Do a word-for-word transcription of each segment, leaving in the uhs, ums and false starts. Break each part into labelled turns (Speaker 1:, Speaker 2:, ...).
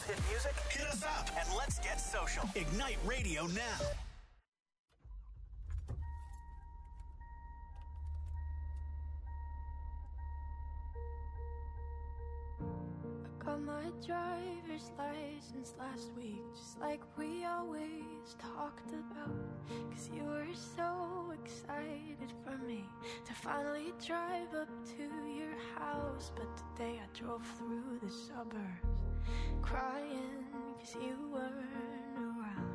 Speaker 1: hit music?
Speaker 2: Hit us up
Speaker 1: and let's get social.
Speaker 2: Ignite Radio now.
Speaker 3: Got my driver's license last week, just like we always talked about. Cause you were so excited for me to finally drive up to your house. But today I drove through the suburbs crying cause you weren't around.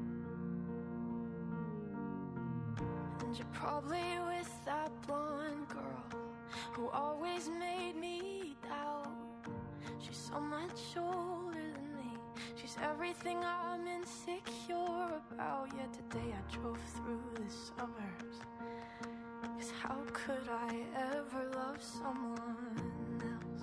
Speaker 3: And you're probably with that blonde girl who always made me doubt. She's so much older than me. She's everything I'm insecure about. Yet today I drove through the suburbs. Cause how could I ever love someone else?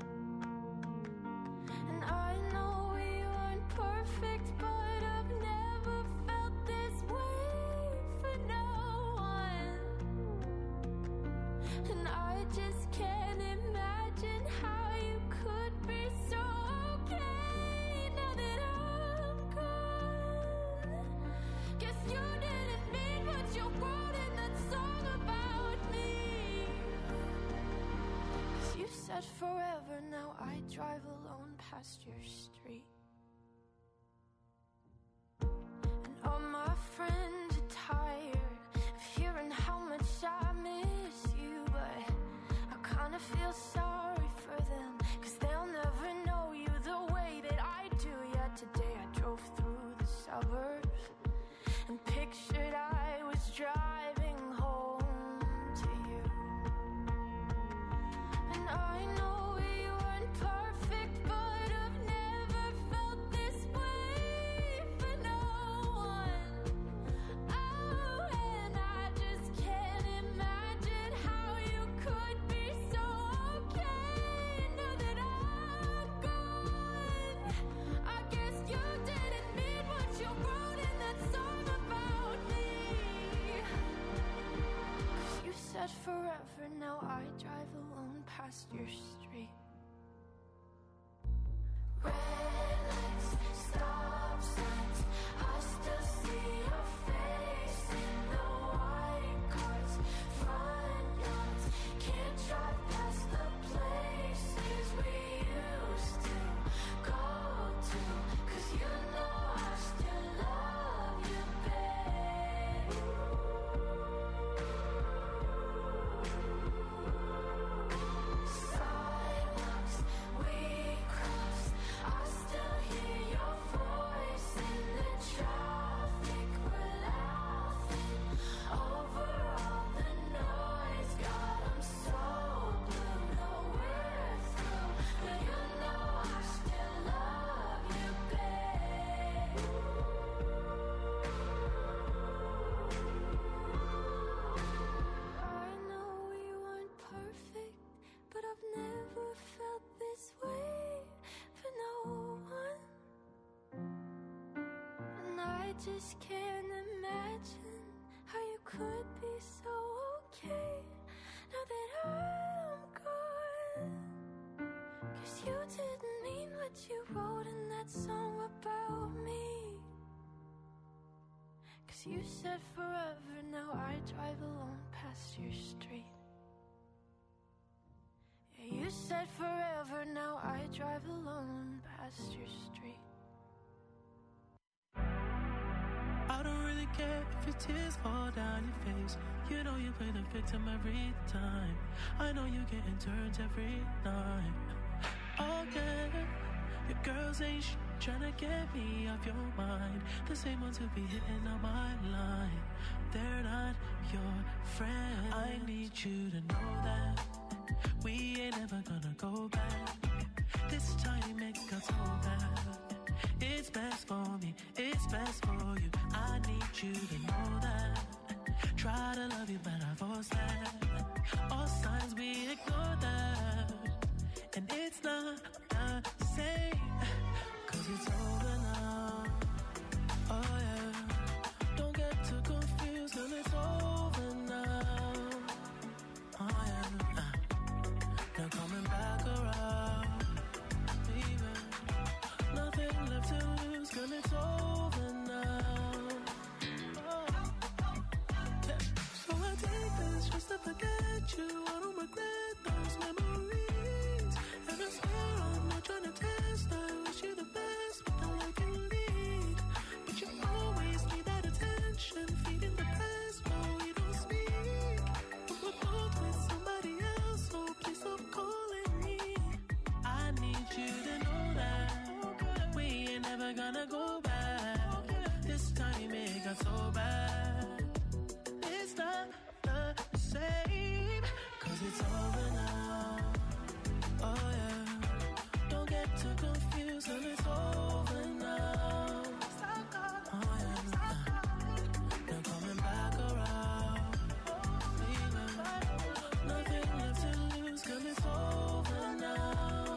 Speaker 3: And I know we weren't perfect, but I've never felt this way for no one. And I just can't imagine how you could be so okay now that I'm gone. Guess you didn't mean what you wrote in that song about me. Cause you said forever, now I drive alone past your street. And all my friends are tired of hearing how much I miss you, but I kinda feel sorry for them, cause they'll never know you the way that I do. Yet today I drove through the suburbs and pictured I was driving home to you. And I know we weren't perfect, but I've never felt this way for no one. Oh, and I just can't imagine how you could be so okay now that I'm gone. I guess you didn't mean what you wrote in that song about me. Cause you said forever, now I drive alone past your street. Red lights, stop signs, I still see your face in the white cars, front yards. Can't drive past the places we used to go to. Cause you know I still love you, babe. Sidewalks we crossed, I still hear your voice in the traffic. We're laughing over all the noise. God, I'm so blue, no we're through, but you know I still love you, babe. I know we weren't perfect, but I've never felt this way for no one. And I just can't imagine how you could be so okay now that I'm gone. Cause you didn't mean what you wrote in that song about me. Cause you said forever, now I drive alone past your street. Yeah, you said forever, now I drive alone past your street.
Speaker 4: I don't really care if your tears fall down your face. You know you play the victim every time. I know you getting turns every night. Okay, your girls ain't sh- tryna get me off your mind. The same ones who be hitting on my line. They're not your friend. I need you to know that we ain't ever gonna go back. This time it got so bad. It's best for me, it's best for you. I need you to know that. Try to love you, but I force that. All signs we ignore that. And it's not the same, cause it's over now. Oh yeah, don't get too confused, cause it's over now. Oh yeah, uh, they're coming back around. Baby, nothing forget you, I don't regret those memories. And I swear I'm not trying to test, I wish you the best, but then I can lead. But you always need that attention, feeding the past, but we don't speak. But we're both with somebody else, so please stop calling me. I need you to know that we ain't never gonna go back. This time it got so bad. It's not the same, cause it's over now. Oh yeah, don't get too confused, cause it's over now. Oh yeah, no coming back around. Nothing left to lose, cause it's over now.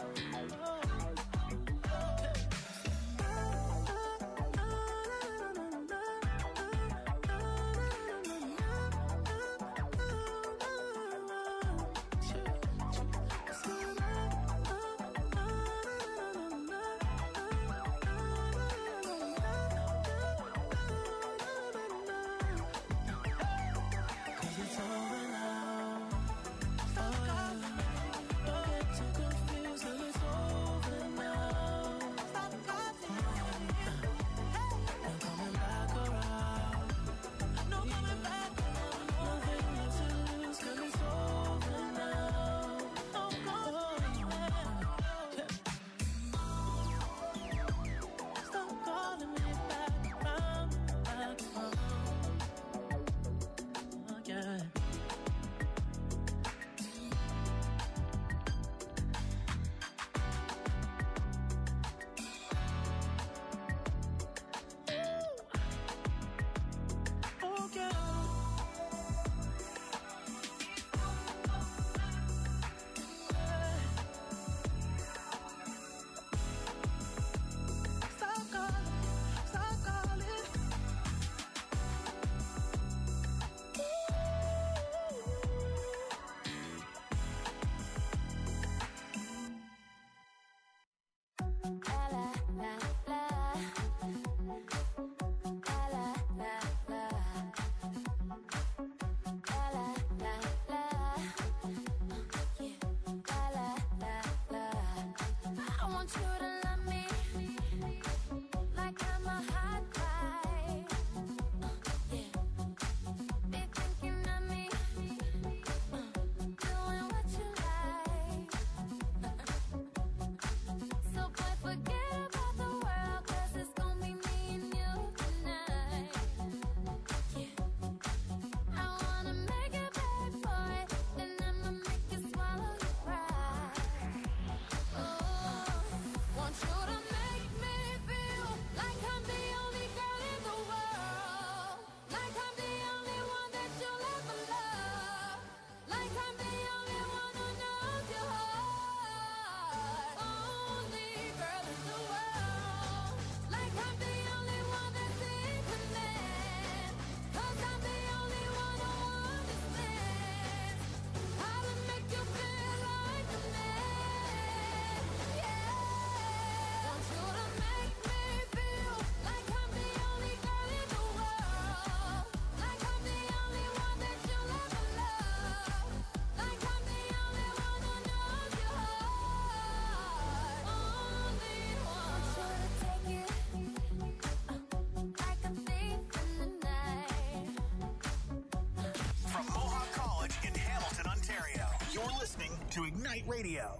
Speaker 1: To Ignite Radio.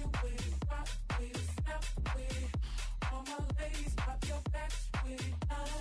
Speaker 2: All my ladies, pop your backs with it.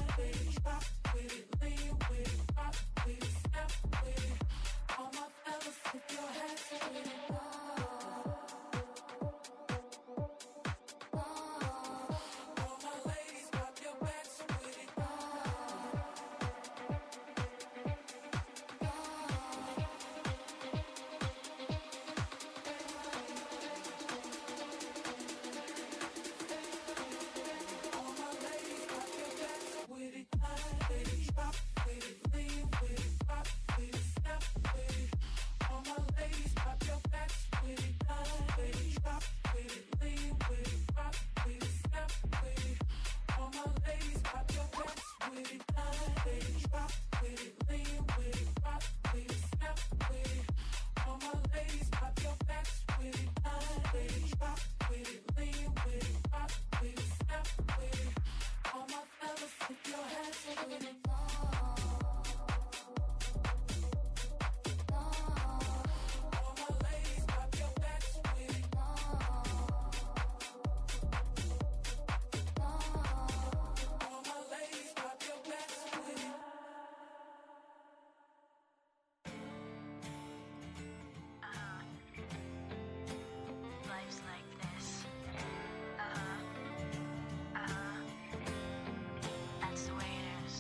Speaker 3: sweetie.
Speaker 2: Life's like this. Uh-huh. Uh-huh. That's the way it is.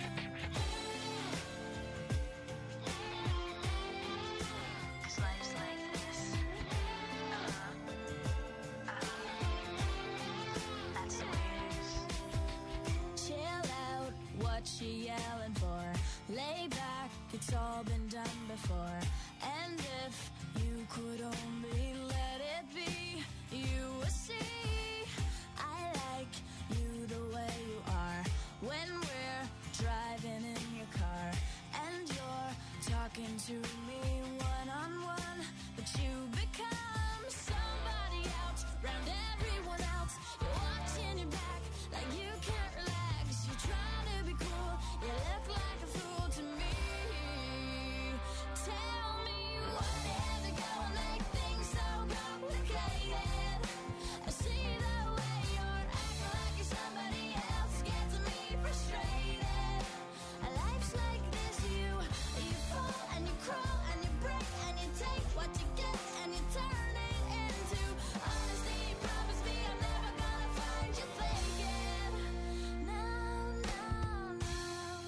Speaker 2: 'Cause life's like this. Uh-huh. Uh-huh. That's the way it is.
Speaker 3: Chill out, what you yelling for? Lay back, it's all been done before. And if you could only let it be, you would see I like you the way you are. When we're driving in your car and you're talking to me one on one, but you become somebody else round everyone else. You're watching your back like you can't relax. You're trying to be cool, you look like a fool to me. Tell me what had to go and make things so complicated. I see the way you're acting like you're somebody else, gets me frustrated. Life's like this, you you fall and you crawl and you break and you take what you get and you turn it into honesty. Promise me I'm never gonna find you faking. No, no, no.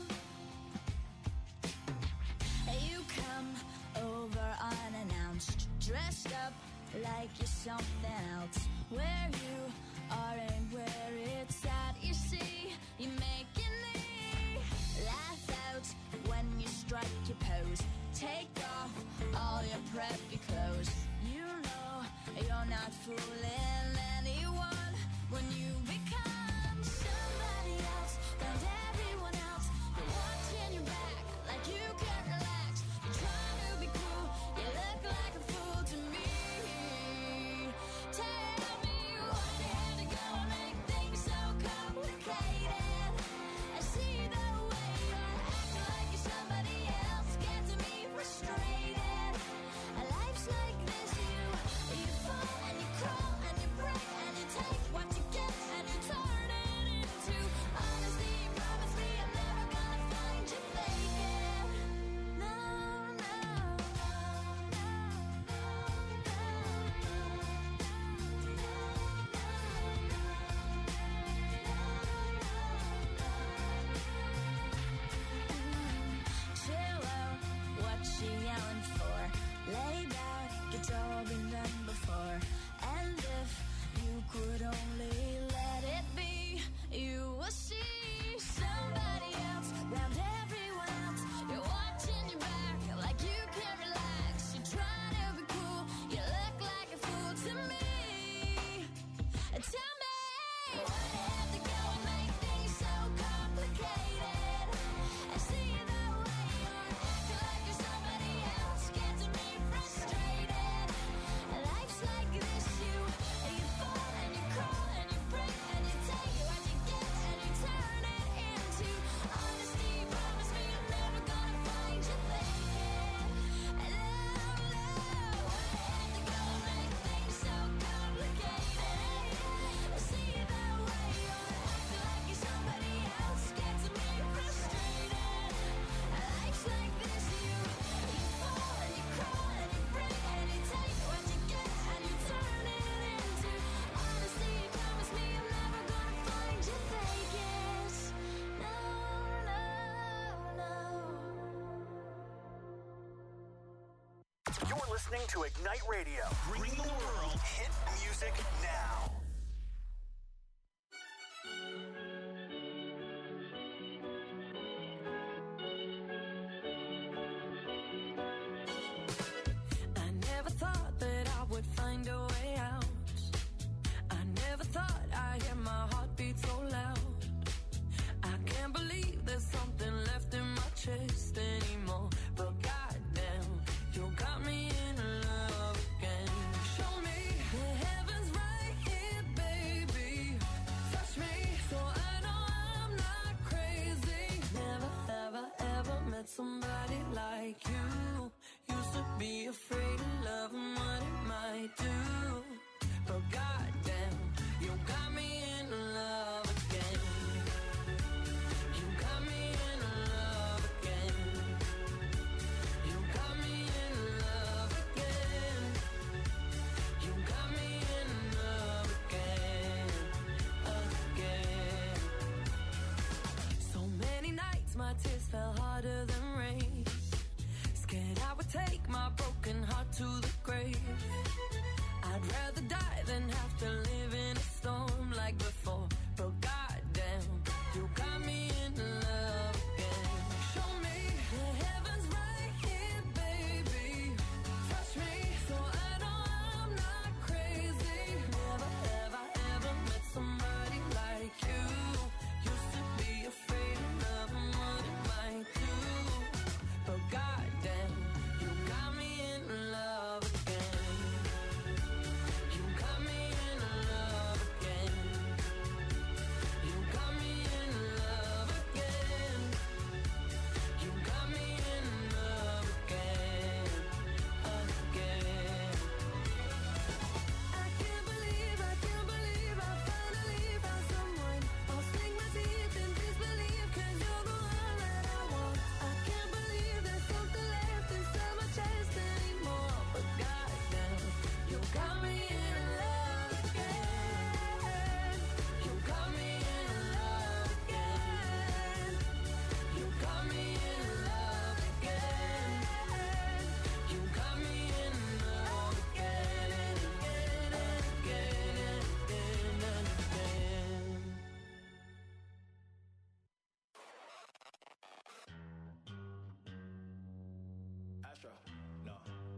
Speaker 3: You come over unannounced, dressed up like you're something else. Where you are and where it's at, you see, you're making me laugh out when you strike your pose. Take off all your preppy clothes. You know you're not fooling anyone when you become somebody else round everyone else. You're watching your back like you can't relax. You're trying to be cool, you look like a fool to me. Tell me what had to go and make things so complicated. I see the way you're acting like you're somebody else, gets me frustrated. Life's like this, you you fall and you crawl and you break and you take what you get and you turn it into honesty. Promise me I'm never gonna find you faking. No, no, chill out, what you yelling for? Lay back, it's all been done before. And if you could only let it be, you will see somebody else round everyone else. You're watching your back like you can't relax. You're trying to be cool, you look like a fool to me. Tell me what had to go and make things so complicated. I see the way you're acting like you're somebody else, gets me frustrated. Life's like this, you you fall and you crawl and you break and you take what you get and you turn it into honesty. Promise me I'm never gonna find you faking. And love, love, what had to go and make things so complicated. I see the way you're acting like you're somebody else, gets me frustrated. Life's like this, you you fall and you crawl and you break and you take what you get and you turn it into honesty. Promise me I'm never gonna find you faking. No, no, no.
Speaker 1: You're listening to Ignite Radio. Bring the world hit music now.
Speaker 5: I never thought that I would find a way out. I never thought I'd hear my heartbeat so loud. I can't believe there's something left in my chest anymore. But goddamn, you got me in love again. Show me tears fell harder than rain. Scared I would take my broken heart to the grave. I'd rather die than have to live in a storm like before. But goddamn, you got me in love again. Show me the heavens right here, baby. Touch me so I know I'm not crazy. Never have I ever met somebody like you. Used to be afraid of loving what it might do. But goddamn, you got me in love again. You got me in love again. You got me in love again. You got me in love again, again. I can't believe, I can't believe I finally found someone. I'll sink my teeth in disbelief 'cause you're the one that I want. I can't believe there's something left inside my chest anymore. But goddamn, you got me in love again. You got me in love again. You got me in love again. You got me in love again and again and again and again and again.
Speaker 1: Astro, no.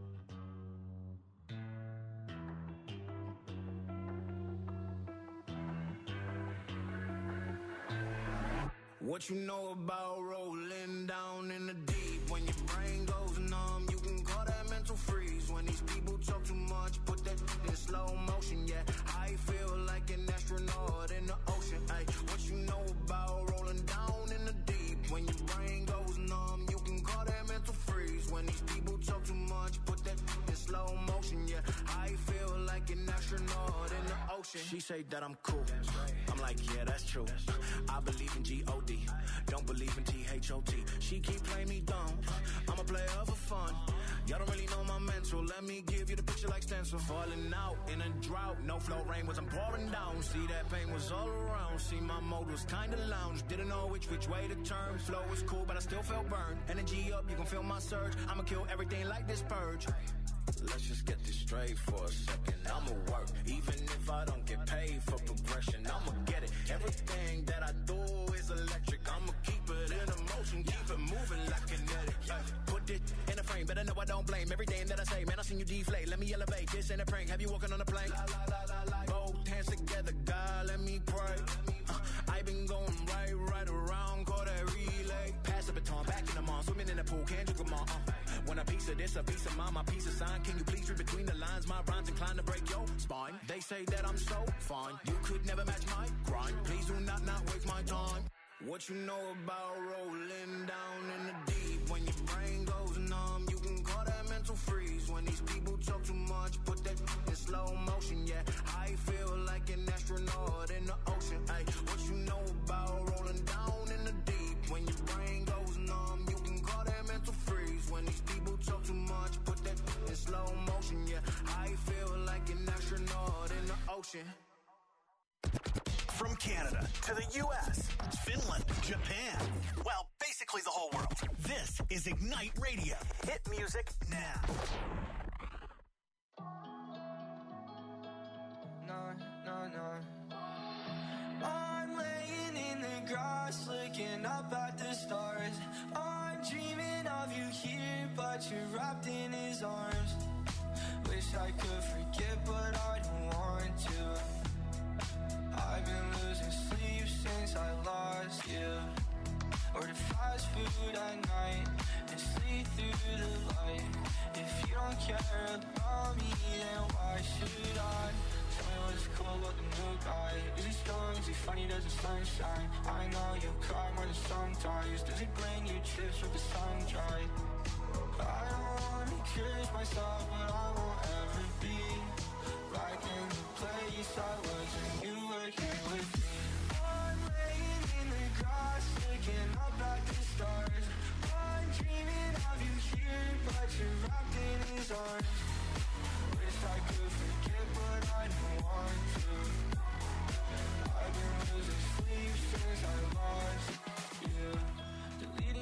Speaker 1: What you know about rolling down in the deep? When your brain goes numb, you can call that mental freeze. When these people talk too much, put that in slow motion. Yeah, I feel like an astronaut in the ocean. Ay, what you know about rolling down in the deep? When your brain goes numb, you can call that mental freeze. When these people talk too much, put that in slow motion. Yeah, I feel like an astronaut in the ocean. She say that I'm cool. I'm like, yeah, that's true. I believe in G O D, don't believe in T H O T. She keep playing me dumb. I'm a player for fun. Y'all don't really know my mental. Let me give you the picture like stencil. Falling out in a drought. No flow rain wasn't pouring down. See, that pain was all around. See, my mode was kinda lounge. Didn't know which which way to turn. Flow was cool, but I still felt burned. Energy up, you can feel my surge. I'ma kill everything like this purge. Let's just get this straight for a second. I'ma work, even if I don't get paid for progression. I'ma get it. Everything that I do is electric. I'ma keep it in a motion, keep it moving like kinetic. Yeah. Put it in a frame, better know I don't blame everything that I say. Man, I seen you deflate. Let me elevate. This ain't a prank. Have you walking on a plane? La, la, la, la, la. Both hands together, God, let me pray. Uh, I been going right, right around, call that relay. Pass the baton, back in the mall, swimming in the pool, can't you come on? Uh. When a piece of this, a piece of mine, my piece of sign. Can you please read between the lines? My rhymes inclined to break your spine. They say that I'm so fine. You could never match my grind. Please do not not waste my time. What you know about rolling down in the deep? When your brain goes numb, you can call that mental freeze. When these people talk too much, put that in slow motion. Yeah, I feel like an astronaut in the ocean. Ay, what you know about rolling down in the deep? When your brain goes numb, you can call that mental freeze. When these people talk too much, put that in slow motion. Yeah, I feel like an astronaut in the ocean.
Speaker 6: From Canada to the U S, Finland, Japan, well, basically the whole world. This is Ignite Radio. Hit music now.
Speaker 7: No, no, no. I'm laying in the grass, looking up at the stars. I'm dreaming of you here, but you're wrapped in his arms. Wish I could forget, but I don't want to. I've been losing sleep since I lost you. Order fast food at night and sleep through the light. If you don't care about me, then why should I? Tell me what's cool about the new guy. Is he strong? Is he funny? Does the sun shine? I know you cry more than sometimes. Does he bring you chips with the sun dry? I don't wanna curse myself, but I won't ever be back in the place I was when you were here with me. I'm laying in the grass, looking up at the stars. I'm dreaming of you here, but you're wrapped in his arms. Wish I could forget, but I don't want to. I've been losing sleep since I lost you. Deleting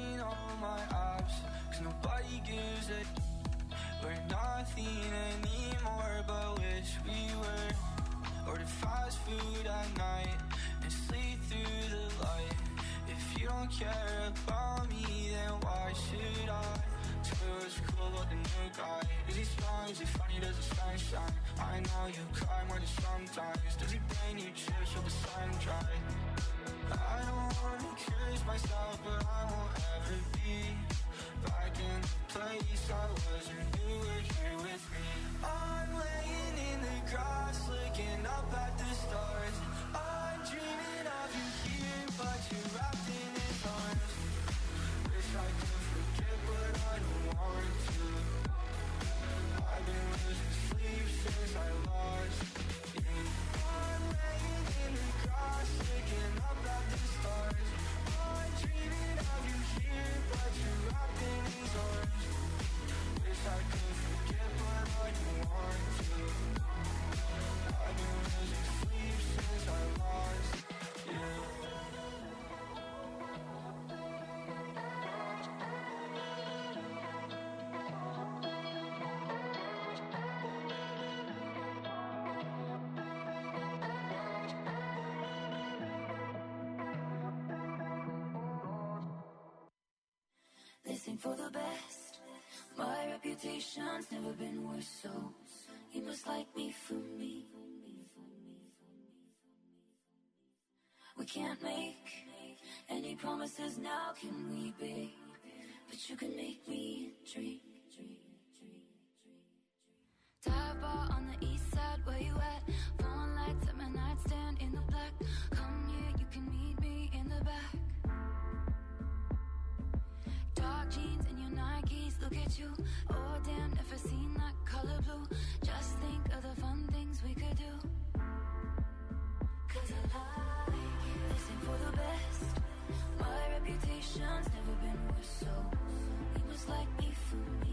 Speaker 7: Is it funny, does the sun shine? I know you cry more than sometimes. Does he bring you chips with the sun dry? I don't wanna curse myself, but I won't ever be back in the place I was when you were here with me. I'm laying in the grass, looking up at the stars. I'm dreaming of you here, but you're wrapped in his arms. Wish I could forget, but I don't want to. I've been losing sleep since I lost you. I'm laying in the grass, looking up at the stars. I'm dreaming of you here, but you're wrapped in his arms. Wish I could forget, but I don't want to. I've been losing sleep since I lost you.
Speaker 5: Listen for the best. My reputation's never been worse, so you must like me for me. We can't make any promises now, can we, babe? But you can make me dream. Dive bar on the east side, where you at? Phone lights at my nightstand in the black. Come here, you can meet me in the back. Dark jeans and your Nikes, look at you. Oh damn, never seen that color blue. Just think of the fun things we could do. Cause I like it. Listen for the best. My reputation's never been worse, so you must like me for me.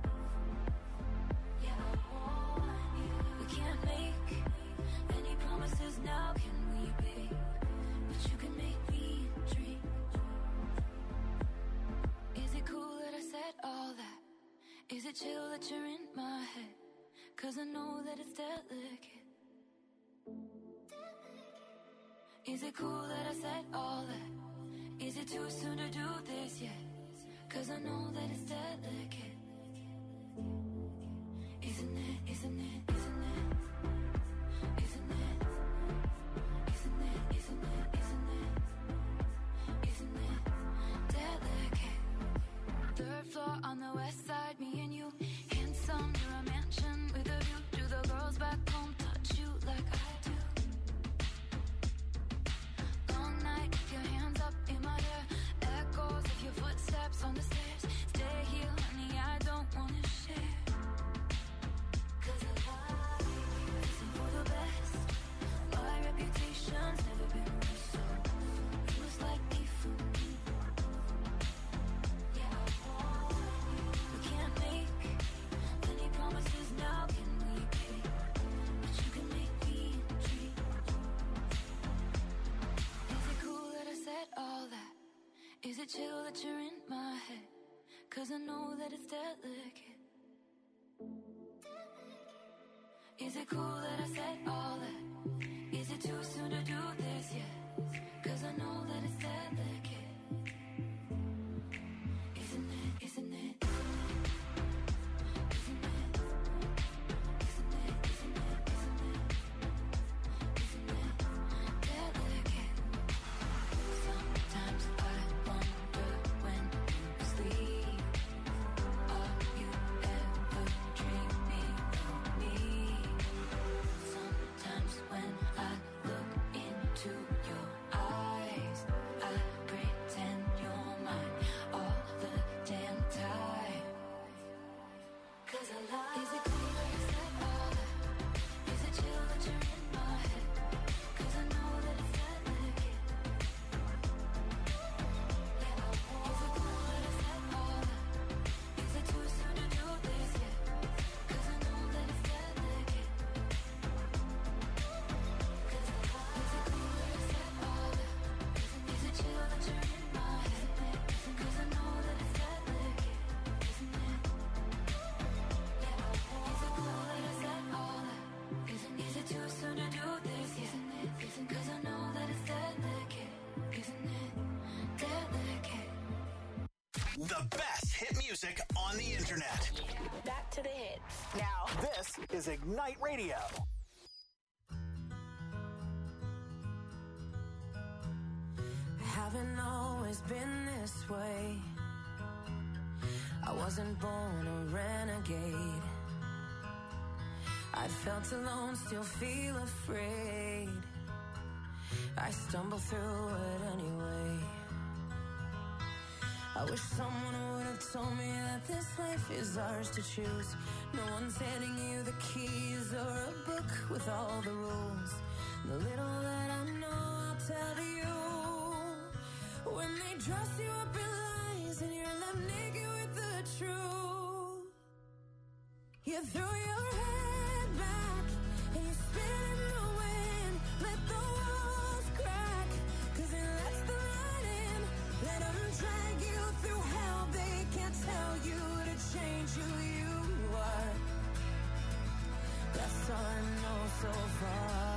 Speaker 5: Yeah, I want you. We can't make any promises now, can we, babe? But you can make me dream. Is it cool that I said all that? Is it chill that you're in my head? Cause I know that it's delicate. Is it cool that I said all that? Is it too soon to do this yet? Cause I know that it's delicate. Isn't it, isn't it, isn't it? Isn't it? Isn't it, isn't it, isn't it? Isn't it delicate? Third floor on the west side, me and you. Handsome, near a mansion with a view. Do the girls back home touch you like I do? Long night, if your hands up in my hair. Echoes of your footsteps on the stairs. Stay here, honey, I don't wanna share. Cause I like you. Listen for the best. My reputation's never been worse, so you must like me for me. Yeah, I want you. We can't make any promises now, can we, babe? But you can make me dream. Is it cool that I said all that? Is it chill that you're in my head? Cause I know that it's delicate. Is it cool that I said all that? Is it too soon to do this yet? Cause I know that it's delicate. Isn't it, isn't it? Isn't it? Isn't it, isn't it, isn't it? Isn't it delicate? Sometimes I wonder when you sleep, are you ever dreaming of me? Sometimes when I look into your eyes, I pretend you're mine all the damn time. Cause I like. Is it cool that you said all that? Is it chill that you're in my head? Cause I know that it's delicate. Yeah, I want. Is it cool that I said all that? Is it too soon to do this yet? Cause I know that it's delicate. Cause I like. Is it cool that I said all that? Is it chill that you're in my head? Cause I know that it's delicate. Isn't it? Yeah, I want. Is it cool that I said all that? Isn't, is it too soon to do this yet? Isn't it? Isn't, cause I know that it's delicate. Isn't it delicate?
Speaker 6: The best hit music on the internet.
Speaker 8: Back to the hits. Now,
Speaker 6: is Ignite Radio.
Speaker 5: Haven't always been this way. I wasn't born a renegade. I felt alone, still feel afraid. I stumble through it anyway. I wish someone would have told me that this life is ours to choose. No one's handing you the keys or a book with all the rules. The little that I know, I'll tell you. When they dress you up in lies and you're left naked with the truth, you throw your head back and you spin in the wind. Let the walls crack, cause it lets the light in. Let them drag you through hell. They can't tell you to change who you are. That's all I know so far.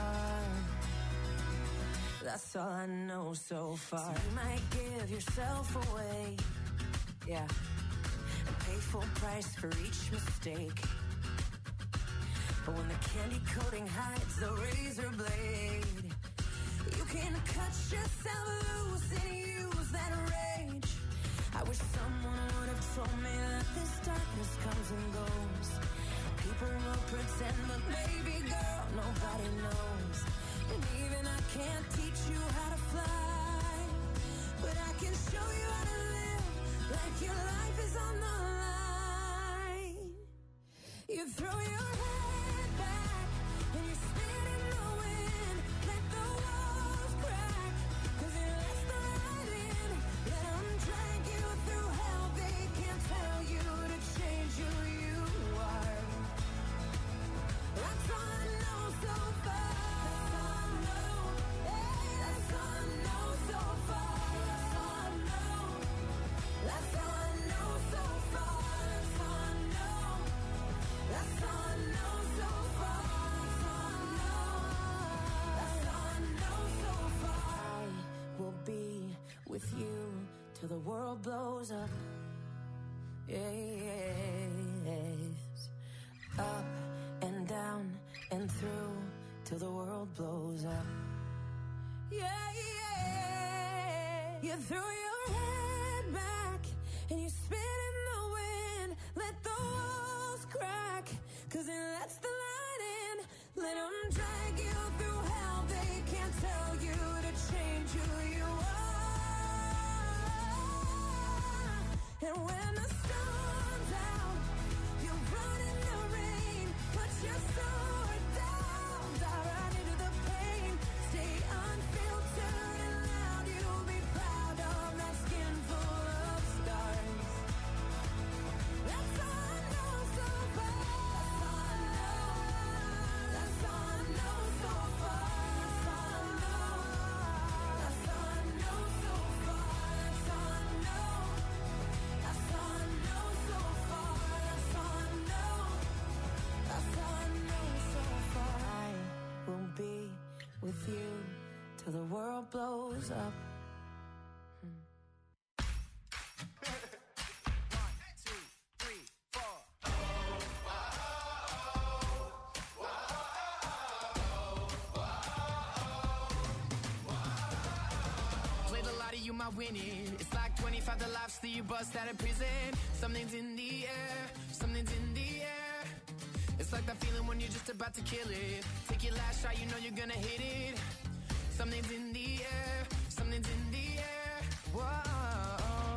Speaker 5: That's all I know so far. So you might give yourself away, yeah, and pay full price for each mistake. But when the candy coating hides the razor blade, you can cut yourself loose and use that rage. I wish someone would have told me that this darkness comes and goes. People will pretend, but baby girl, nobody knows. And even I can't teach you how to fly, but I can show you how to live like your life is on the line. You throw your head back and you spin in the wind. Let the walls crack, cause it lets the light in. Let them drag you through hell. They can't tell you to change who you are. That's all I know so far. With you till the world blows up. Yes. Up and down and through till the world blows up. Yeah, yeah. You throw your head back and you spin in the wind. Let the walls crack, cause it lets the light in. Let them drag you through hell. They can't tell you to change who you are. And when the sun's out, you run in the rain. Put your sword down, dive right into the pain. Stay unfiltered and loud. You'll be proud of that skin full of scars. That's all I know so far. That's all I know so far. That's all I know. That's all I know so far. That's all I know. That's all I know so far. That's all I know. That's all I know so far. I will be with you till the world blows up.
Speaker 8: Played a lot of you, my winning. It's like twenty-five the lives that you bust out of prison. Something's in the air, something's in the air. It's like that feeling when you're just about to kill it. Take your last shot, you know you're gonna hit it. Something's in the air, something's in the air. Whoa.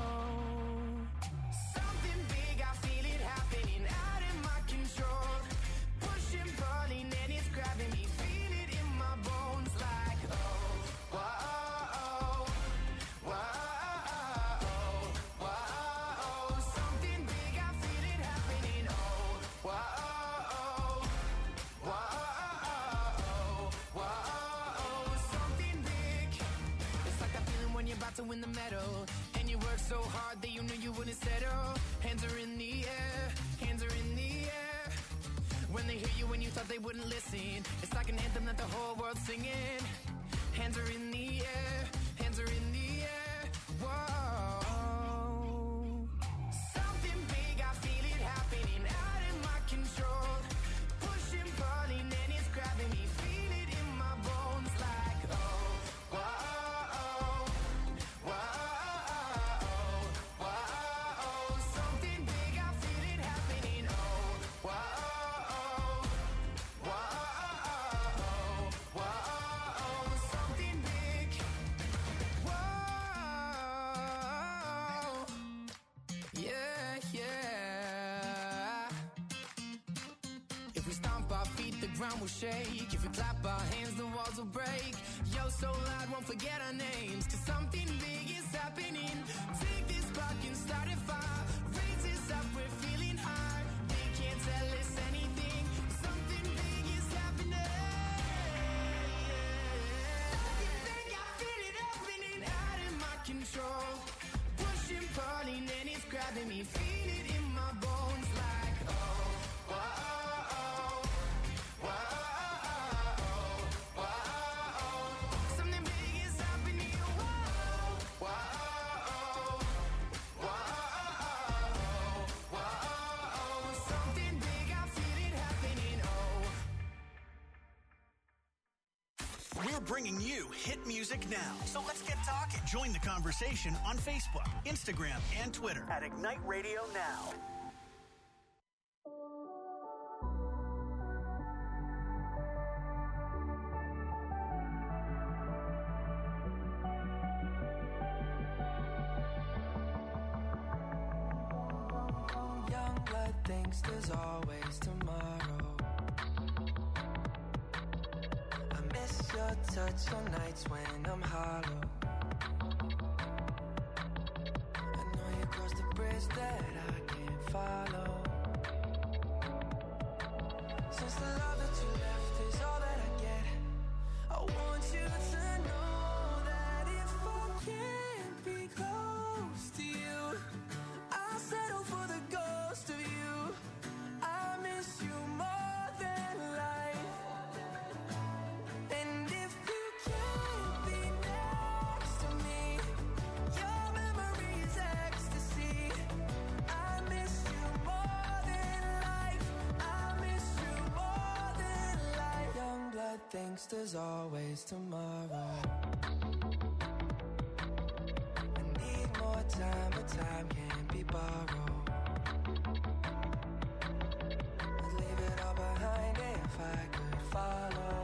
Speaker 8: Something big, I feel it happening out of my control. Pushing, pulling, and it's grabbing me. Feel it in my bones like, oh, whoa, whoa, whoa. Something big, I feel it happening. Oh, whoa, whoa, whoa. Something big. It's like that feeling when you're about to win the medal, and you work so hard that you knew you wouldn't settle. Hands are in the air, hands are in the air. When they hear you when you thought they wouldn't listen, it's like an anthem that the whole world's singing. Hands are in the air, hands are in the air. Whoa. Something big, I feel it happening out of my control. Push ground will shake. If we clap our hands, the walls will break. Yo, so loud, won't forget our names. Cause something big is happening. Take this spark and start a fire. Raise us up, we're feeling high. They can't tell us anything. Something big is happening. Something big, I feel it happening. Out of my control. Pushing, pulling, and it's grabbing me. Feel it in my bones like, oh, whoa, oh, whoa, whoa, whoa. Something big is happening. Whoa, whoa, whoa, whoa. Something big, I feel it happening. Oh.
Speaker 6: We're bringing you hit music now. So let's get talking. Join the conversation on Facebook, Instagram, and Twitter at Ignite Radio Now.
Speaker 7: Young blood thinks there's always tomorrow. I miss your touch on nights when I'm hollow. I know you crossed the bridge that I can't follow. Since the love that you left is all that I get, I want you to know that if I can't be close to you, I'll settle for the ghost of you. I miss you more than life. And if you can't be next to me, your memory is ecstasy. I miss you more than life. I miss you more than life. Young blood thinks there's always tomorrow. I need more time, but time can't be borrowed. I'd leave it all behind if I could follow.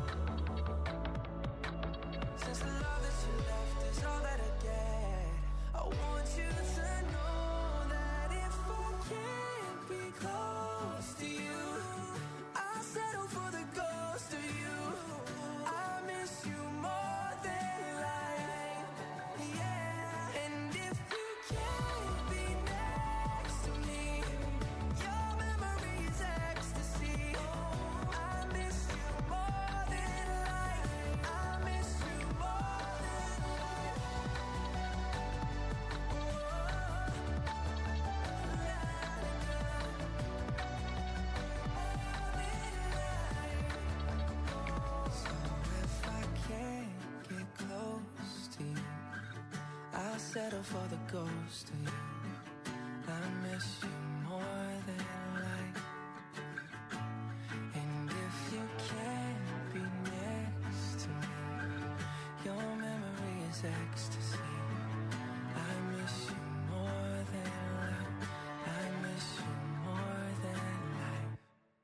Speaker 7: Since the love that you left is all that I get, I want you to know that if I can't be close to you, I'll settle for the ghost of you. I miss you more than life. Yeah. And if you can't be next to me, your memory is ecstasy. I miss you more than life. I miss you more than life. So if I can't get close to you, I'll settle for the ghost of you. I miss you more than life. And if you can't be next to me, your memory is ecstasy. I miss you more than life. I miss you more than life.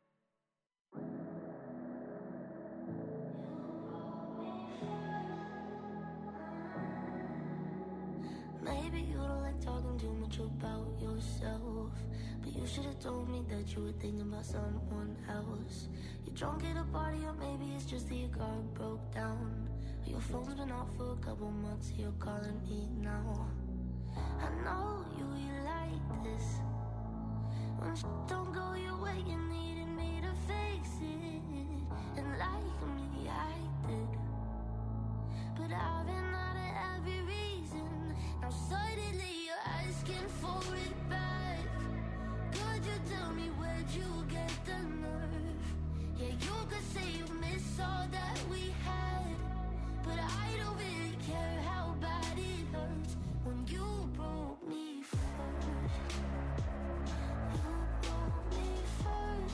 Speaker 3: Maybe you don't like talking too much about yourself, but you should have told me that you were thinking about someone else. You're drunk at a party, or maybe it's just that your car broke down. Or your phone's been off for a couple months, you're calling me now. I know you, you like this. When shit don't go your way, you needed me to fix it. And like me, I did. But I've been out of every reason. Now suddenly you're asking for it back. Could you tell me where'd you get the nerve? Yeah, you could say you miss all that we had, but I don't really care how bad it hurts when you broke me first. You broke me first.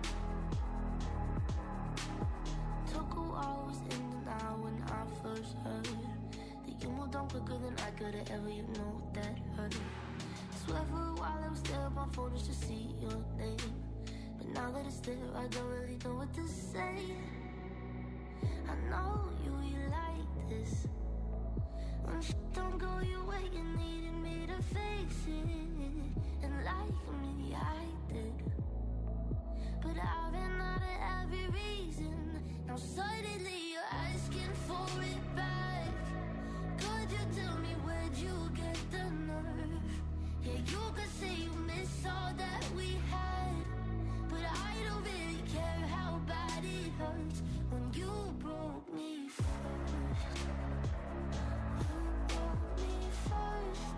Speaker 3: Took a while, was in denial when I first heard that you moved on quicker than I could have ever, you know that hurt. Swear for a while I was there on my phone just to see your name, but now that it's there I don't really know what to say. I know you, you like this. When shit don't go your way, you needed me to fix it. And like me, I did. but I ran out of every reason. Now suddenly you're asking for it back. Could you tell me where'd you get the nerve? Yeah, you could say you miss all that we had, but I don't really care how bad it hurts when you broke me first. You broke me first.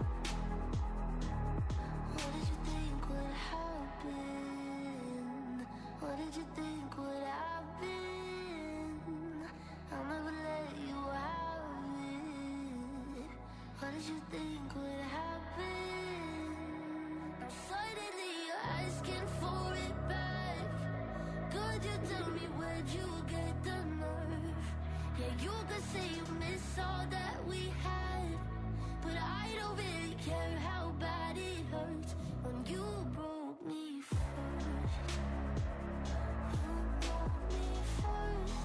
Speaker 3: What did you think would happen? What did you think would happen? I'll never let you have it. What did you think would happen? Now suddenly you're asking for it back. Could you tell me where'd you get the nerve? Yeah, you could say you miss all that we had, but I don't really care how bad it hurts when you broke me first. You broke me first.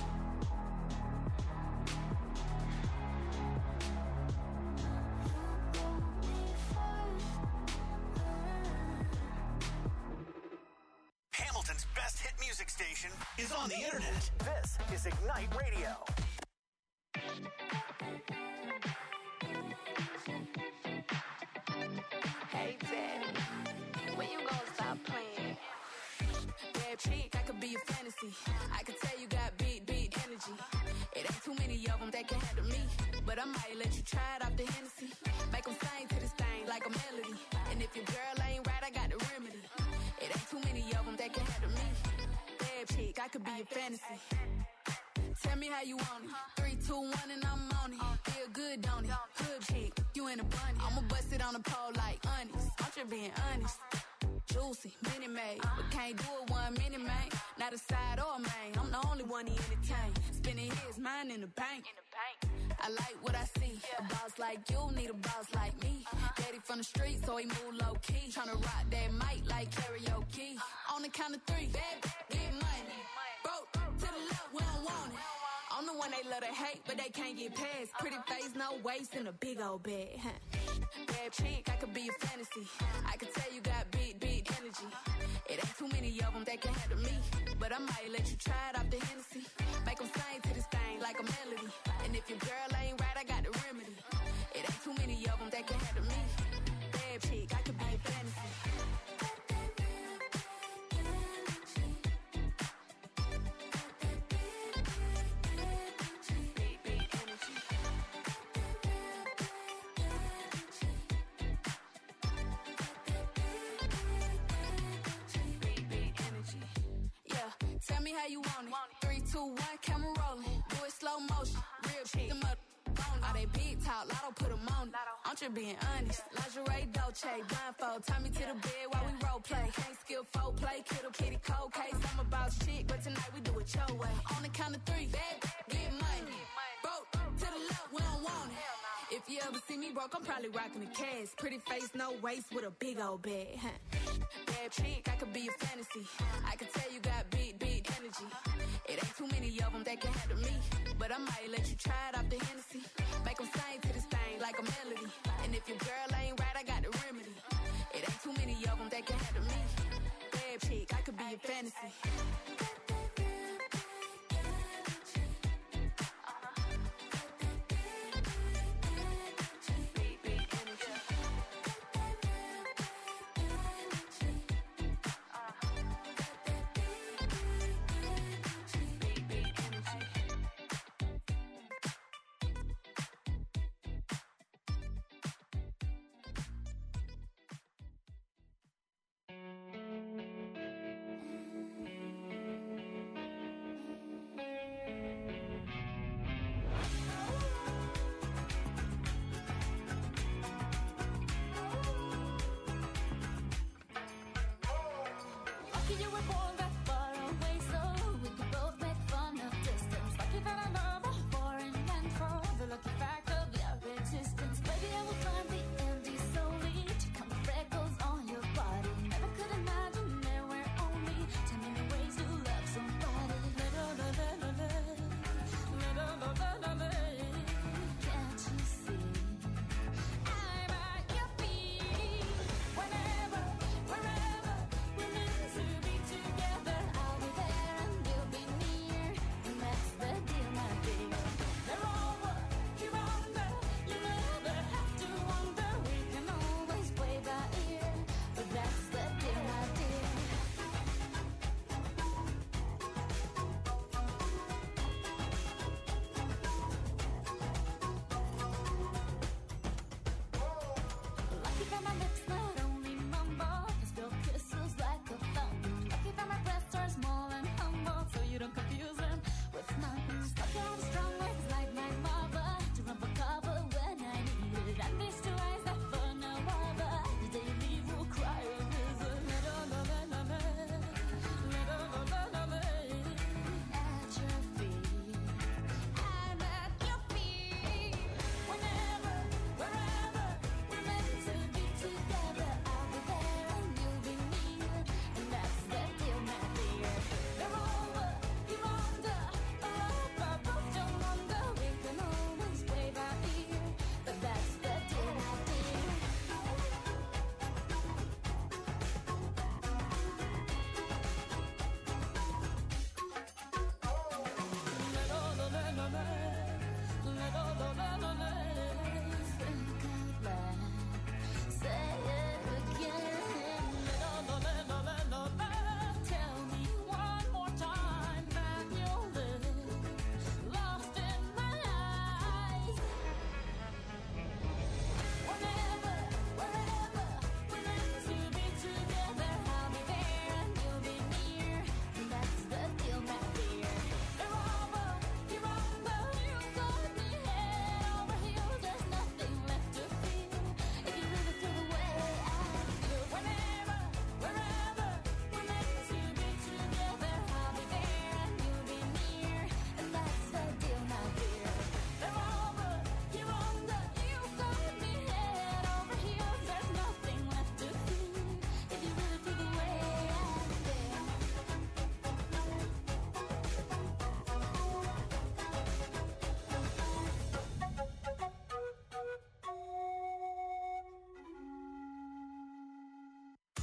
Speaker 3: You broke me first.
Speaker 6: Hamilton's best hit music station is on the internet. This is Ignite Radio.
Speaker 5: Hey, Daddy, when you gonna stop playing? Bad chick, I could be a fantasy. I could tell you got big, big energy. It ain't too many of them that can handle me, but I might let you try it off the Hennessy. Make them sing to this thing like a melody. And if your girl ain't right, I got the remedy. It ain't too many of them that can handle me. Bad chick, I could be a fantasy. Tell me how you want it. Three, two, one, and I'm on it. Feel good, don't it? Hood chick, you in a bunny. I'ma bust it on the pole like honest. I'm just being honest. Juicy, mini made, but can't do it one minute, man. Not a side or a main. I'm the only one he entertain. Spinning his mind in the bank. I like what I see. A boss like you need a boss like me. Daddy from the street, so he move low key. Tryna rock that mic like karaoke. On the count of three, bad, get money. Broke to the left, we don't want it. I'm the one they love to hate, but they can't get past. Pretty face, no waist, and a big old bag. Bad chick, I could be a fantasy. I could tell you got big, big energy. It ain't too many of them that can handle me, but I might let you try it off the Hennessy. Make them sing to this thing like a melody. And if your girl ain't right, I got the remedy. It ain't too many of them that can handle me. Bad chick, I could be a fantasy. Tell me how you want it. Three, two, one, camera rolling. Do it slow motion. Real chick, them up. All they big talk, Lotto put them on it. I'm just being honest. Lingerie, Dolce, blindfold. Tie me to the bed while we role play. Can't skill folk play, kiddo, kitty, cold case. I'm a boss chick, but tonight we do it your way. On the count of three, bad, get money. Broke to the left, we don't want it. If you ever see me broke, I'm probably rocking the cash. Pretty face, no waist, with a big old bag. Bad chick, I could be a fantasy. I could tell you got big, big energy. It ain't too many of them that can handle me, but I might let you try it off the Hennessy. Make them sing to this thing like a melody. And if your girl ain't right, I got the remedy. It ain't too many of them that can handle me. Bad chick, I could be a fantasy.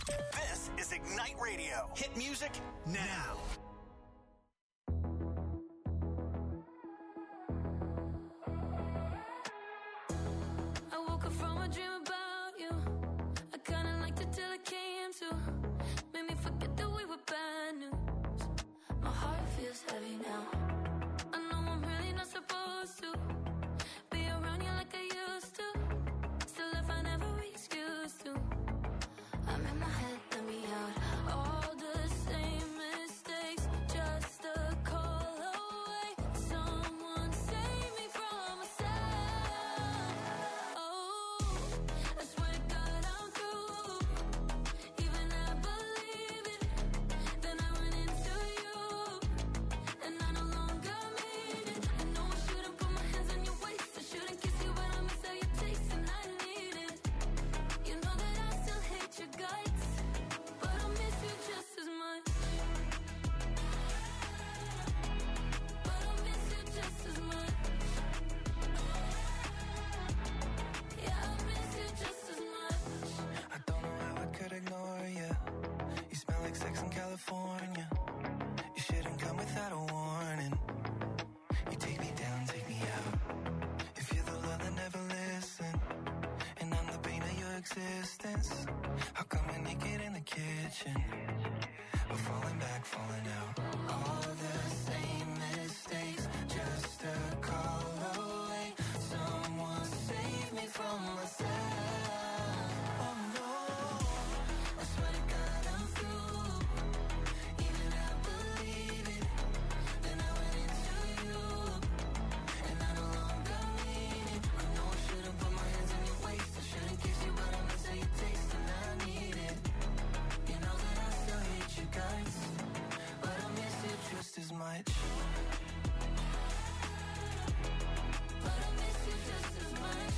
Speaker 6: This is Ignite Radio. Hit music now.
Speaker 5: I woke up from a dream about you. I kinda liked it till it came to. Made me forget that we were bad news. My heart feels heavy now. I know I'm really not supposed to be around you like I used to. Still if I never excuse to. I'm in my head, let me out. All the same mistakes, just a call away. Someone save me from myself. Oh, I swear to God I'm through. Even I believe it. Then I went into you, and I no longer mean it. I know I shouldn't put my hands on your waist. I shouldn't kiss you, but I miss how you taste, and I need it. You know that I still hate your guts, but I miss you just as much. But I miss you just as much. Yeah, I miss you just as much.
Speaker 7: I don't know how I could ignore you. You smell like sex in California. You shouldn't come without a warning. You take me down, take me out. If you're the love that never listen, and I'm the pain of your existence, how come we're naked in the kitchen? We're falling back, falling out. All the same mistakes, just a call away. Someone save me from myself. Oh no, I swear to God I'm through. Even I believe it. Then I went into you, and I no longer mean it. I know I shouldn't put my hands on your waist. I shouldn't kiss you, but I miss how you taste, and I need it. You know that I still hate you guys, but I miss you just as much. But I miss you just as much.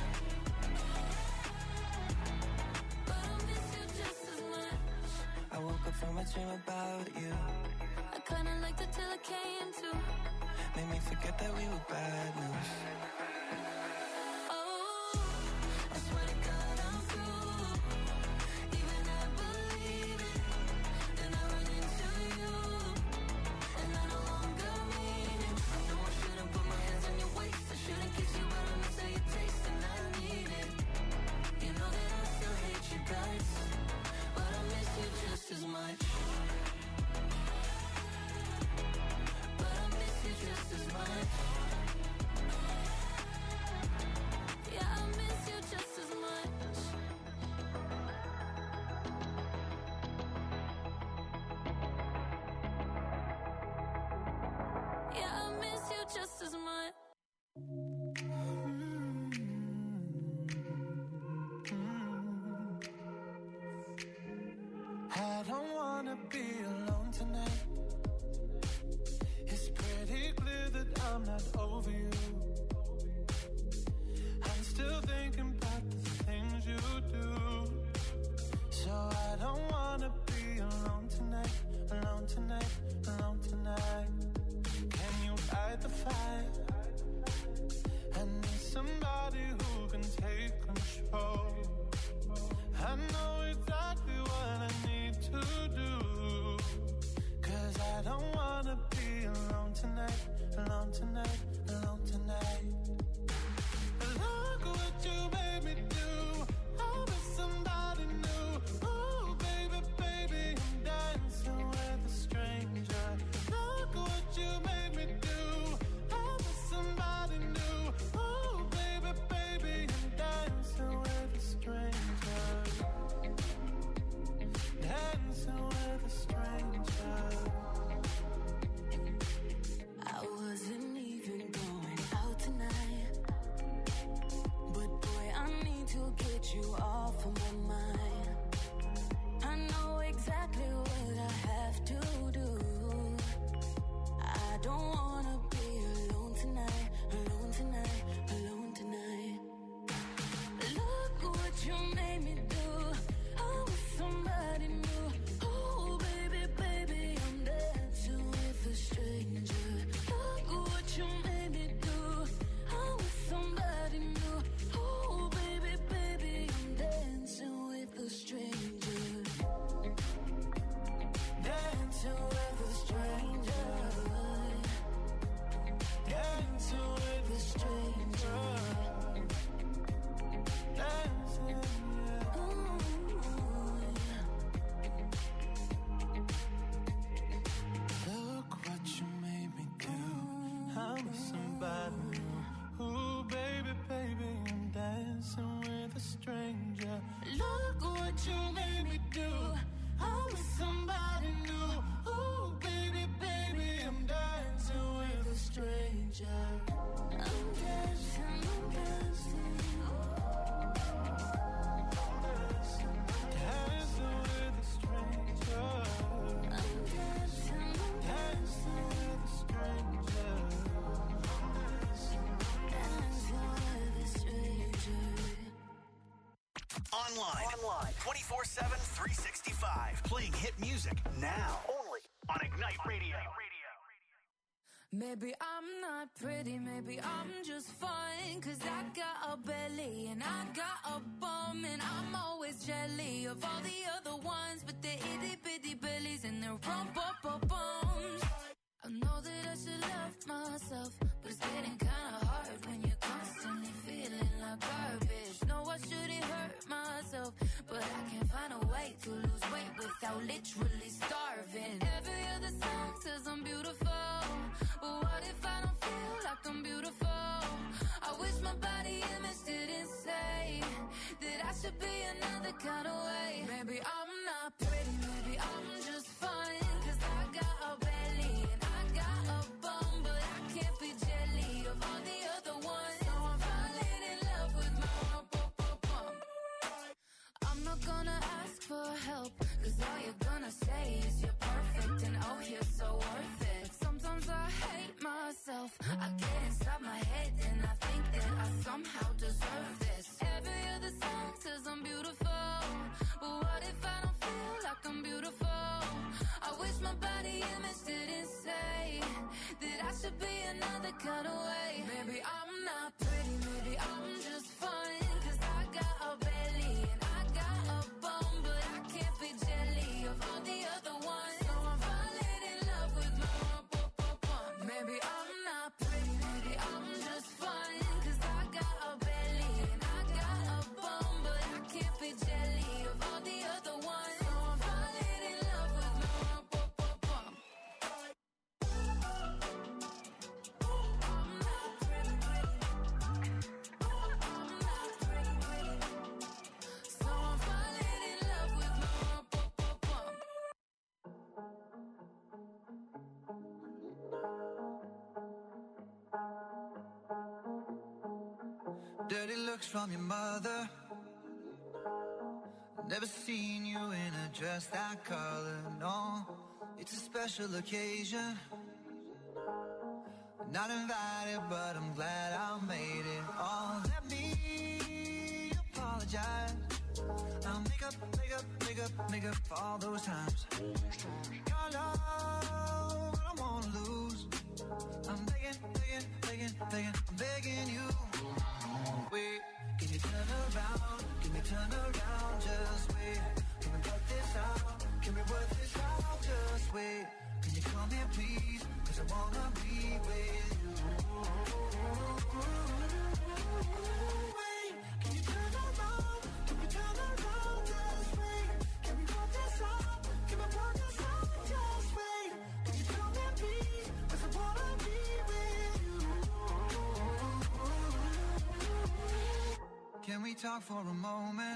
Speaker 7: But I miss you just as much. I woke up from a dream about you.
Speaker 5: I kinda liked it till it came to.
Speaker 7: Made me forget that we were bad news.
Speaker 5: Oh, I swear to God I'm through. Even I believe it. Then I went into you, and I no longer mean it. I know I shouldn't put my hands on your waist. I shouldn't kiss you, but I miss how you taste, and I need it. You know that I still hate you guys, but I miss you just as much. But I miss you just as much. Yeah, I miss you just as much. Yeah, I miss you just as much.
Speaker 4: I don't wanna be alone tonight. It's pretty clear that I'm not over you. I'm still thinking about the things you do. So I don't wanna be alone tonight, alone tonight, alone tonight. Can you fight the fire? I need somebody who can take control. I know exactly what I need to do, 'cause I don't wanna be alone tonight, alone tonight, alone tonight. Look what you made me do. I was somebody new. Oh baby, baby, I'm dancing with a stranger. Look what you made me do. I was somebody new. Oh baby, baby, I'm dancing with a stranger. Dancing with a stranger.
Speaker 5: I wasn't even going out tonight, but boy, I need to get you off of my mind. I know exactly what I have to do. I don't wanna be alone tonight, alone tonight, alone tonight. Look what you made me do. I was somebody new. Oh baby, baby, I'm dancing with a stranger. Look what you made me do. I was somebody new. Oh baby, baby, I'm dancing with a stranger.
Speaker 4: somebody new. Ooh, baby, baby, I'm dancing with a stranger. Look what you made me do. I'm with somebody new. Ooh, baby, baby, I'm dancing with a stranger. I'm dancing, I'm dancing. Dancing with a stranger. I'm dancing, I'm dancing with a stranger. Dancing with a stranger.
Speaker 6: Online. Online. twenty-four seven, three sixty-five. Playing hit music now. Only on Ignite Radio.
Speaker 5: Maybe I'm not pretty, maybe I'm just fine. Cause I got a belly and I got a bum. And I'm always jelly of all the other ones. But they're itty bitty bellies and their rump up up bums. I know that I should love myself, but it's getting kinda hard when you're constantly feeling like garbage. No, I shouldn't hurt myself, but I can't find a way to lose weight without literally starving. Every other song says I'm beautiful, but what if I don't feel like I'm beautiful? I wish my body image didn't say that I should be another kind of way. Maybe I'm not pretty, maybe I'm just fine. Cause I got a belly and I got a bum, but I can't be jelly of all the other ones. So I'm falling in love with my rump, rump, rump, rump. I'm not gonna ask for help, cause all you're gonna say is you're perfect and oh, you're so worth it. Sometimes I hate myself, I get inside my head and I think that I somehow deserve this. Every other song says I'm beautiful, but what if I don't feel like I'm beautiful? I wish my body image didn't say that I should be another kind of way. Maybe I'm not pretty, maybe I'm just fine. Cause I got a belly and I got a bum, but I can't be jelly of all the other ones. So I'm falling in love with my rump, rump, rump, rump. Maybe I'm not pretty, maybe I'm just fine. Cause I got a belly and I got a bum, but I can't be jelly of all the other ones. So I'm falling in love with my rump, rump, rump, rump. I'm not pretty, pretty. I'm not pretty, pretty. So I'm falling in love with my rump, rump, rump, rump.
Speaker 7: Dirty looks from your mother. Never seen you in a dress that color, no. It's a special occasion. Not invited, but I'm glad I made it. Oh, let me apologize. I'll make up, make up, make up, make up for all those times. Your love, I don't wanna lose. I'm begging, begging, begging, begging, I'm begging you. Wait, can you turn around? Can you turn around? Just wait. Can we work this out? Can we work this out? Just wait. Can you come here, please? Cause I wanna be with you. Wait, can you turn around? Can we turn around? Just wait. Can we work this out? Can we work this out? Just wait. Can you come here, please? Cause I wanna be with you. Can we talk for a moment?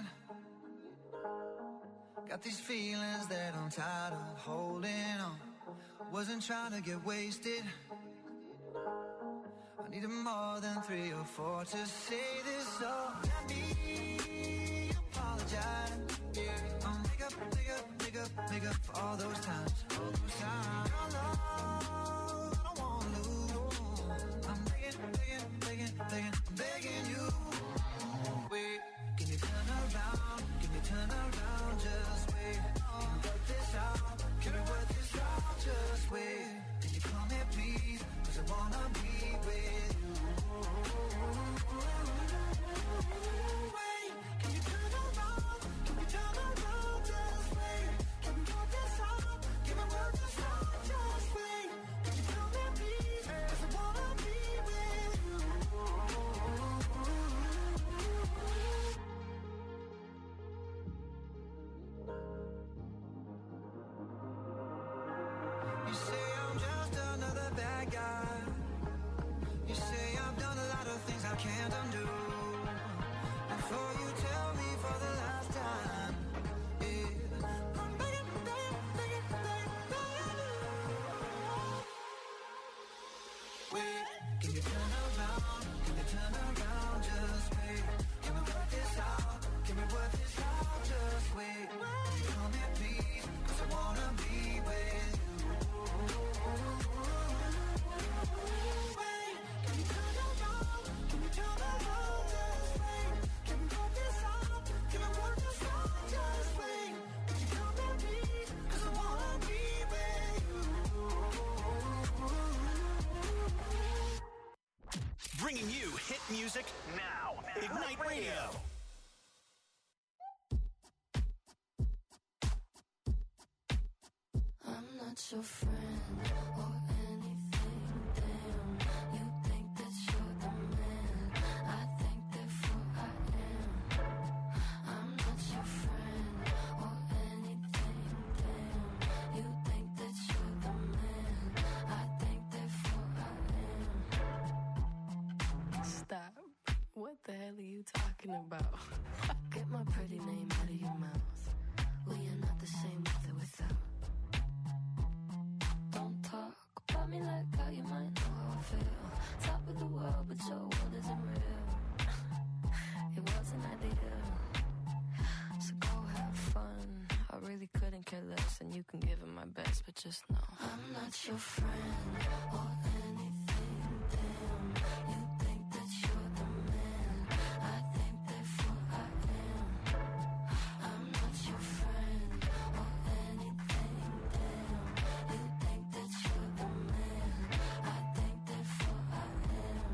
Speaker 7: Got these feelings that I'm tired of holding on. Wasn't trying to get wasted. I needed more than three or four to say this. So let me apologize. Yeah, I'll make up, make up, make up, make up for all those times. All those times. Your love, I don't wanna lose. I'm begging, begging, begging, begging, I'm begging you. Wait, can you turn around? Can you turn around? Just wait. Can we work this out? Can we work this out? Just wait. Can you come here, please? Cause I wanna be with you. Wait, can you turn around? Can we turn around? Just wait. Can we work this out? Can we work this out? Just can't undo. Before you tell me for the last time, yeah. I'm begging, begging, begging, begging, begging you. Wait, can you turn around? Can you turn around? Just wait. Can we work this out? Can we work this out? Just wait. Tell me please, 'cause I wanna be with you. Wait, can you turn around? Can you turn around? Just wait. Can we work this out? Can we work this out? Just wait. Can you tell me please, 'cause I wanna be with you.
Speaker 6: Bringing you hit music now. Ignite Radio.
Speaker 5: I'm not your friend or anything, damn. You think that you're the man, I think therefore I am. I'm not your friend or anything, damn. You think that you're the man, I think therefore I am. Stop. What the hell are you talking about? Get my pretty name out of your mouth. We are not the same with or without. Don't talk about me like how you might know how I feel. Top of the world, but your world isn't real. It wasn't ideal. So go have fun. I really couldn't care less, and you can give it my best, but just know I'm not your friend or anything, damn. You think that you're the man, I think therefore I am. I'm not your friend or anything, damn. You think that you're the man, I think therefore I am.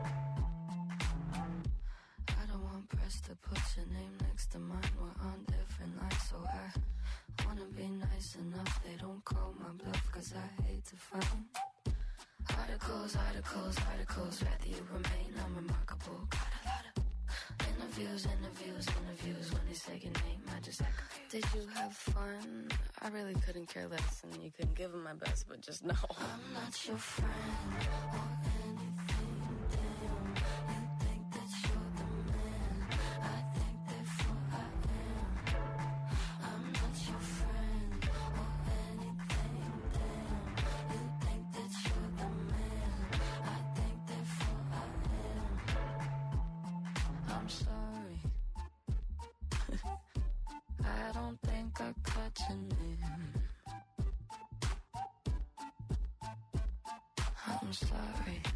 Speaker 5: I don't want press to put your name next to mine. We're on different lines, so I wanna be nice enough. They don't call my bluff, 'cause I hate to frown. Articles, articles, articles, rather you remain unremarkable. Got a lot of interviews, interviews, interviews. When they say your name, I just act confused. Did you have fun? I really couldn't care less, and you couldn't give them my best, but just know I'm not your friend or anything, damn. You think that you're the man, I think therefore I am. I'm not your friend or anything, damn. You think that you're the man, I think therefore I am. I'm sorry. I don't think I caught your name. I'm sorry.